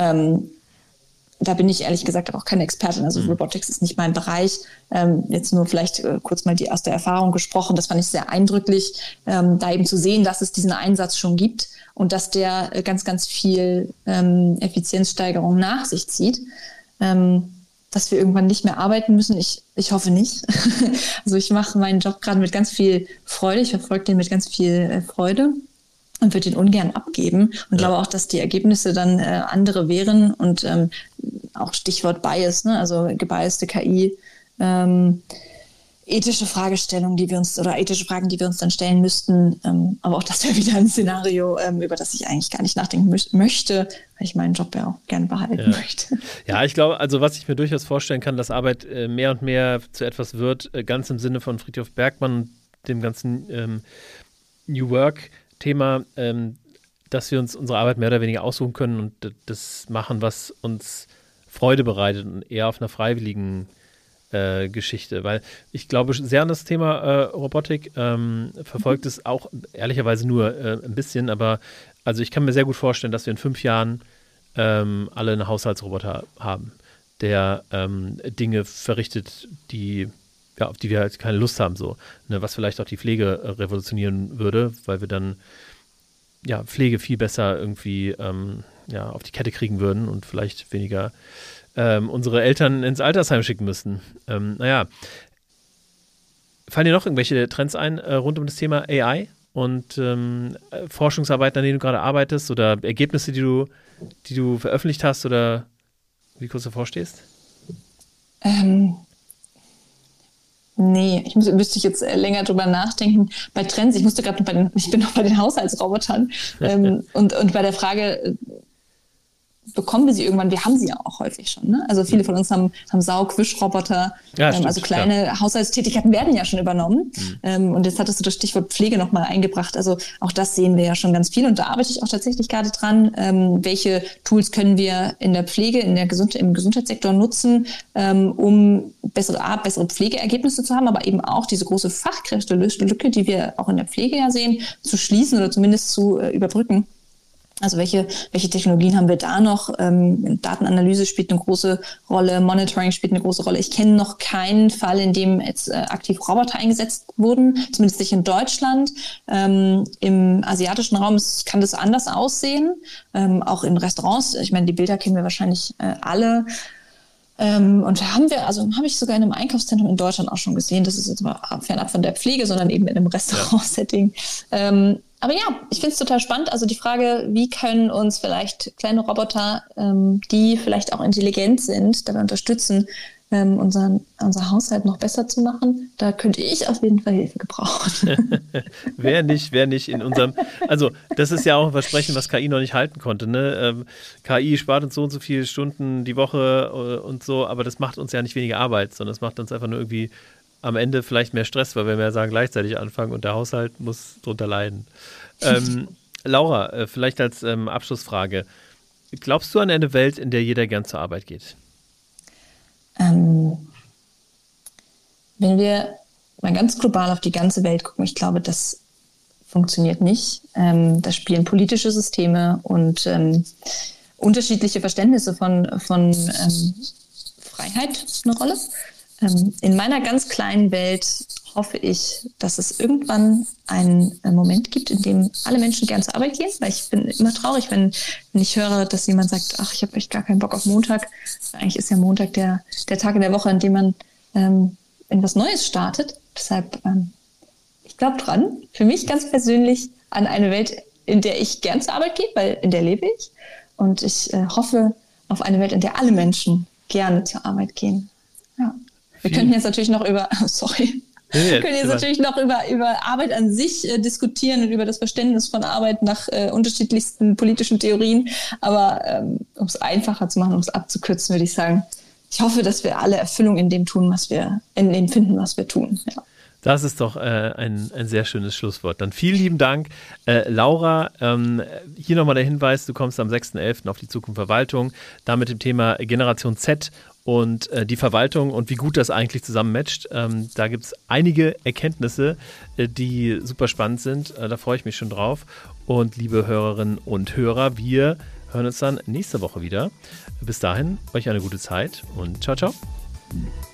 Da bin ich ehrlich gesagt auch keine Expertin, also Robotics ist nicht mein Bereich. Jetzt nur vielleicht kurz mal aus der Erfahrung gesprochen, das fand ich sehr eindrücklich, da eben zu sehen, dass es diesen Einsatz schon gibt und dass der ganz, ganz viel Effizienzsteigerung nach sich zieht. Dass wir irgendwann nicht mehr arbeiten müssen, ich hoffe nicht. Also ich mache meinen Job gerade mit ganz viel Freude, ich verfolge den mit ganz viel Freude und würde ihn ungern abgeben und glaube auch, dass die Ergebnisse dann andere wären und auch Stichwort Bias, ne? Also gebiaste KI, ethische Fragestellungen, ethische Fragen, die wir uns dann stellen müssten. Aber auch das wäre wieder ein Szenario, über das ich eigentlich gar nicht nachdenken möchte, weil ich meinen Job ja auch gerne behalten möchte. Ja, ich glaube, also was ich mir durchaus vorstellen kann, dass Arbeit mehr und mehr zu etwas wird, ganz im Sinne von Friedhof Bergmann und dem ganzen New Work-Thema, dass wir uns unsere Arbeit mehr oder weniger aussuchen können und das machen, was uns Freude bereitet und eher auf einer freiwilligen Geschichte, weil ich glaube sehr an das Thema Robotik, verfolgt es auch ehrlicherweise nur ein bisschen, aber also ich kann mir sehr gut vorstellen, dass wir in 5 Jahren alle einen Haushaltsroboter haben, der Dinge verrichtet, auf die wir halt keine Lust haben, so, ne, was vielleicht auch die Pflege revolutionieren würde, weil wir dann Pflege viel besser irgendwie auf die Kette kriegen würden und vielleicht weniger unsere Eltern ins Altersheim schicken müssten. Fallen dir noch irgendwelche Trends ein rund um das Thema AI und Forschungsarbeiten, an denen du gerade arbeitest oder Ergebnisse, die du veröffentlicht hast oder wie du kurz davor stehst? Nee, müsste ich jetzt länger drüber nachdenken. Bei Trends, ich bin noch bei den Haushaltsrobotern und bei der Frage, bekommen wir sie irgendwann? Wir haben sie ja auch häufig schon. Ne? Also viele von uns haben Saug-Wischroboter. Ja, stimmt, also kleine Haushaltstätigkeiten werden ja schon übernommen. Und jetzt hattest du das Stichwort Pflege nochmal eingebracht. Also auch das sehen wir ja schon ganz viel. Und da arbeite ich auch tatsächlich gerade dran. Welche Tools können wir in der Pflege, im Gesundheitssektor nutzen, um bessere Pflegeergebnisse zu haben, aber eben auch diese große Fachkräftelücke, die wir auch in der Pflege ja sehen, zu schließen oder zumindest zu überbrücken. Also welche Technologien haben wir da noch? Datenanalyse spielt eine große Rolle, Monitoring spielt eine große Rolle. Ich kenne noch keinen Fall, in dem jetzt aktiv Roboter eingesetzt wurden, zumindest nicht in Deutschland. Im asiatischen Raum kann das anders aussehen, auch in Restaurants. Ich meine, die Bilder kennen wir wahrscheinlich alle. Und habe ich sogar in einem Einkaufszentrum in Deutschland auch schon gesehen. Das ist jetzt mal fernab von der Pflege, sondern eben in einem Restaurant-Setting. Aber ja, ich finde es total spannend. Also die Frage, wie können uns vielleicht kleine Roboter, die vielleicht auch intelligent sind, dabei unterstützen, unser Haushalt noch besser zu machen, da könnte ich auf jeden Fall Hilfe gebrauchen. Wer nicht in unserem, also das ist ja auch ein Versprechen, was KI noch nicht halten konnte, ne? KI spart uns so und so viele Stunden die Woche und so, aber das macht uns ja nicht weniger Arbeit, sondern es macht uns einfach nur irgendwie am Ende vielleicht mehr Stress, weil wir mehr sagen, gleichzeitig anfangen und der Haushalt muss drunter leiden. Laura, vielleicht als Abschlussfrage. Glaubst du an eine Welt, in der jeder gern zur Arbeit geht? Wenn wir mal ganz global auf die ganze Welt gucken, ich glaube, das funktioniert nicht. Da spielen politische Systeme und unterschiedliche Verständnisse von Freiheit eine Rolle. In meiner ganz kleinen Welt hoffe ich, dass es irgendwann einen Moment gibt, in dem alle Menschen gern zur Arbeit gehen, weil ich bin immer traurig, wenn ich höre, dass jemand sagt, ach, ich habe echt gar keinen Bock auf Montag. Eigentlich ist ja Montag der Tag in der Woche, an dem man in was Neues startet. Deshalb, ich glaube dran, für mich ganz persönlich, an eine Welt, in der ich gern zur Arbeit gehe, weil in der lebe ich. Und ich hoffe auf eine Welt, in der alle Menschen gerne zur Arbeit gehen. Ja. Wir könnten jetzt natürlich noch über Arbeit an sich diskutieren und über das Verständnis von Arbeit nach unterschiedlichsten politischen Theorien. Aber um es einfacher zu machen, um es abzukürzen, würde ich sagen, ich hoffe, dass wir alle Erfüllung in dem tun, in dem finden, was wir tun. Ja. Das ist doch ein sehr schönes Schlusswort. Dann vielen lieben Dank. Laura, hier nochmal der Hinweis, du kommst am 6.11. auf die Zukunft Verwaltung, da mit dem Thema Generation Z und die Verwaltung und wie gut das eigentlich zusammen matcht. Da gibt es einige Erkenntnisse, die super spannend sind. Da freue ich mich schon drauf. Und liebe Hörerinnen und Hörer, wir hören uns dann nächste Woche wieder. Bis dahin, euch eine gute Zeit und ciao, ciao.